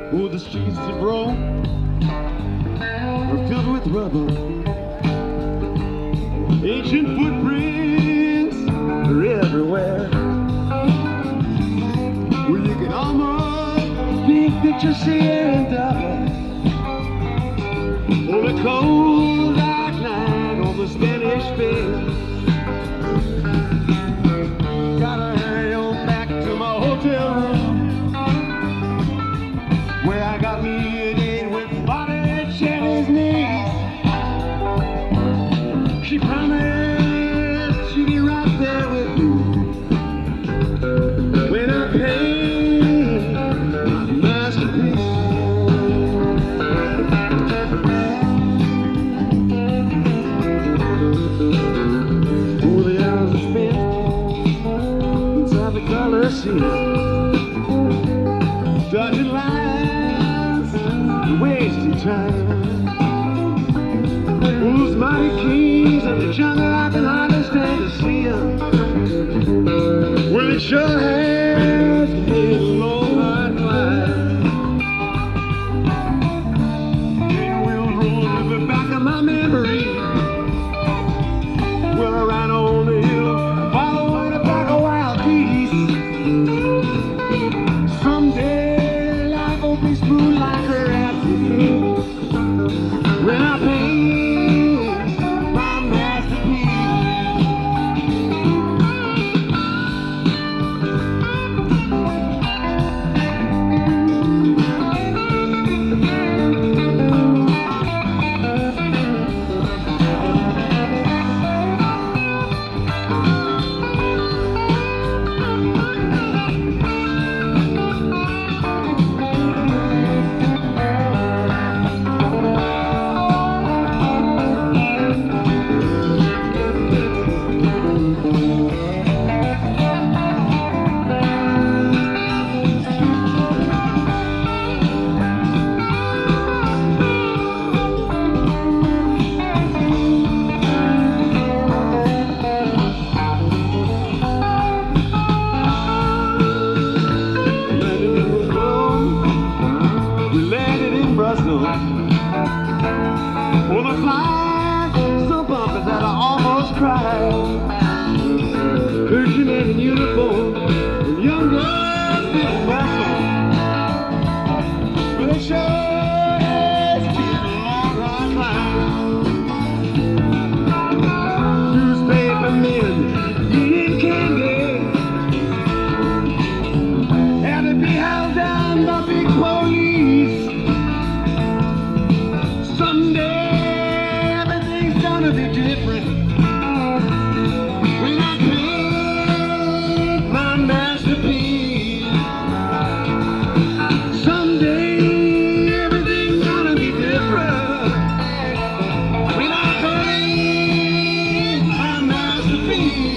Oh, the streets of Rome are filled with rubble. Ancient footprints are everywhere. Well, you can almost think that you're seeing double. Oh, the cold dark night on the Spanish Fence. Gotta hurry on back to my hotel room, where I got me a date with Bobby Cheney's niece. She promised she'd be right there with me when I paint my masterpiece. Oh, the hours are spent inside the color scene, dodging lines, wasting time. Those mighty kings of the jungle, I can hardly stand to see them. Well, it sure has been a long, hard climb. Big wheels roll to the back of my memory. Well, I ride on the hill, following a pack of wild geese. Someday life will be smooth like her apple when I paint my masterpiece. Well, the flies so bumpy that I almost cried. Clergyman in uniform, and young blood didn't wrestle. But it sure has been a long, hard climb. Newspaper men eating candy had to be held down by big police. Someday everything's gonna be different when I paint my masterpiece. Someday everything's gonna be different when I paint my masterpiece.